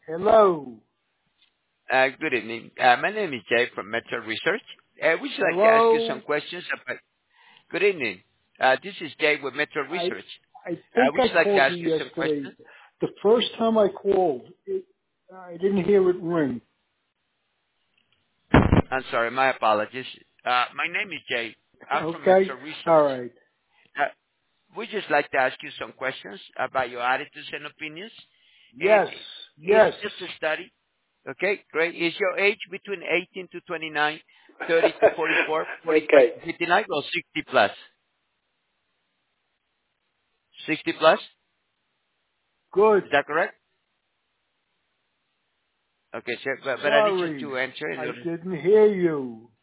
Hello. Good evening. My name is Jay from Metro Research. We'd just like to ask you Hello. some questions about. Good evening. This is Jay with Metro I Research. I think We'd I just like to called you ask you some yesterday. questions. The first time I called, I didn't hear it ring. I'm sorry, my apologies. My name is Jay. I'm from Okay. Metro All Research. right. Uh, We'd just like to ask you some questions about your attitudes and opinions. And Yes. it's Yes. just a study. Okay, great. Is your age between 18 to 29, 30 to 44, 45 Okay. to 59, or 60 plus? 60 plus? Good. Is that correct? Okay, sir, but I need you Sorry. to answer in I order. didn't hear you.